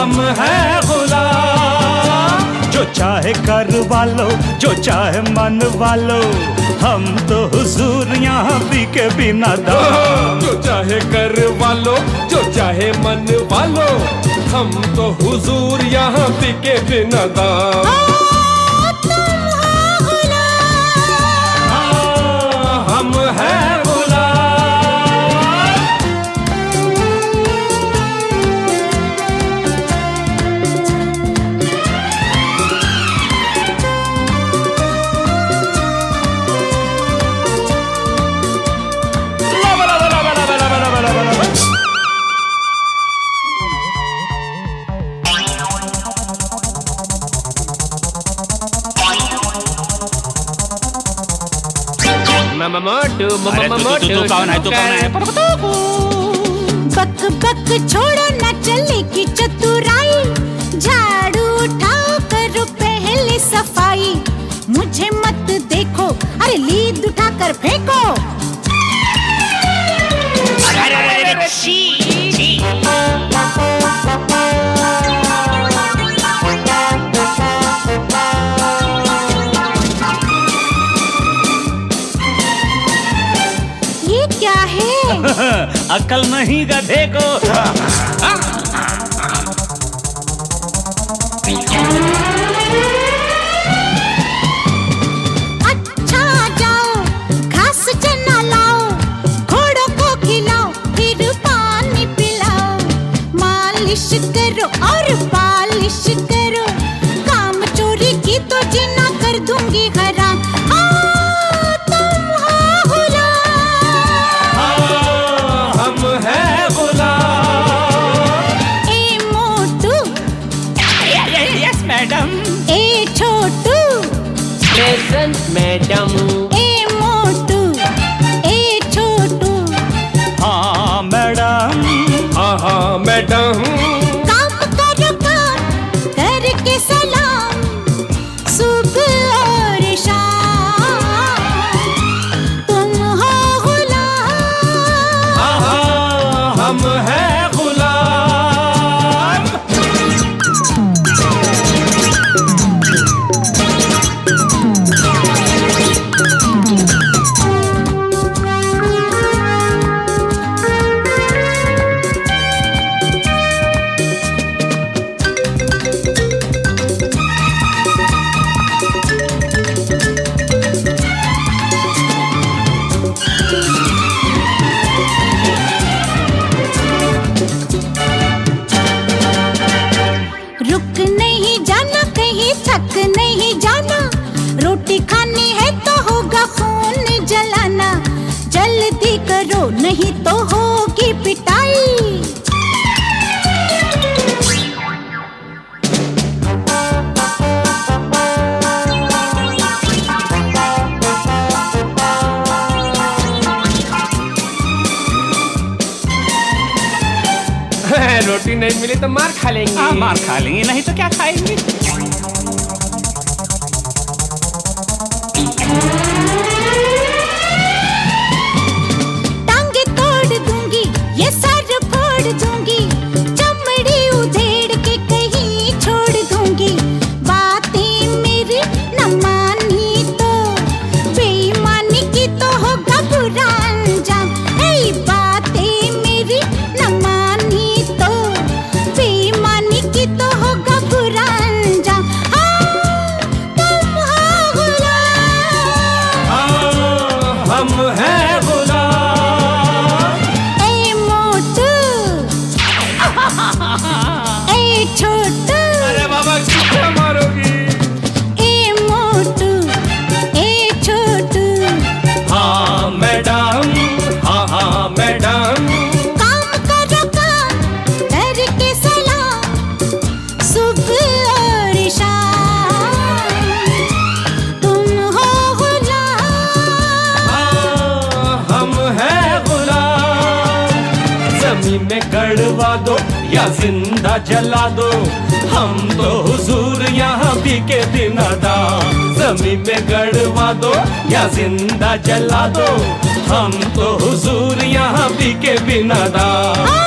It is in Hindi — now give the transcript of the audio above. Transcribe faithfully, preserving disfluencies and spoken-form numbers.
हम हैं गुलाम। जो चाहे करवा लो, जो चाहे मनवा लो, हम तो हुजूर यहाँ पी के बिना दाम। जो चाहे करवा लो, जो चाहे मनवा लो, हम तो हुजूर यहाँ पी के बिना दाम। हम हैं मोटू मोटू कौन है तू कौन है? बक बक छोड़ो न चलेगी चतुराई, झाड़ू उठाओ करो पहले सफाई। मुझे मत देखो, अरे लीद उठा कर फेंको। अरे अरे अरे छी छी। क्या है? अकल नहीं गधे को। अच्छा जाओ घास चना लाओ, घोड़ों को खिलाओ फिर पानी पिलाओ। मालिश करो और पालिश करो, काम चोरी की तो जीना कर दूंगी हराम। ए छोटू, प्रेजेंट मैडम। ए मोटू, ए छोटू। हाँ मैडम, हाँ हाँ मैडम। काम करो काम करके सलाम, सुबह और शाम तुम हो गुलाम। हाँ हाँ हम हैं रुक नहीं जाना कहीं, थक नहीं जाना, रोटी खानी है तो होगा खून जलाना। जल्दी करो नहीं तो होगी पिटाई। रोटी नहीं मिली तो मार खा लेंगे। आ, मार खा लेंगे, नहीं तो क्या खाएंगे। टांगे तोड़ दूंगी, ये सर फोड़ दूंगी, चमड़ी उधेड़ के कहीं छोड़ दूंगी। बातें मेरी न मानी तो बेईमानी की तो होगा बुरा अंजाम। ऐ बातें मेरी न मानी तो बेईमानी की तो होगा बुरा अंजाम। हाँ, तुम हो गुलाम। हाँ, हम हैं गुलाम। ए मोटू, ए छोटू। अरे बाबा कितना मारोगी? ए मोटू, ए छोटू। हाँ मैडम, हाँ हाँ मैडम। काम करो काम करके सलाम, सुबह और शाम तुम हो गुलाम। हाँ, हम हैं गुलाम। जमीन में गड़वा दो या जिंदा जला दो, हम तो हुजूर यहाँ पी के बिना दाम। जमीन में गड़वा दो या जिंदा जला दो, हम तो हुजूर यहाँ पी के बिना दाम।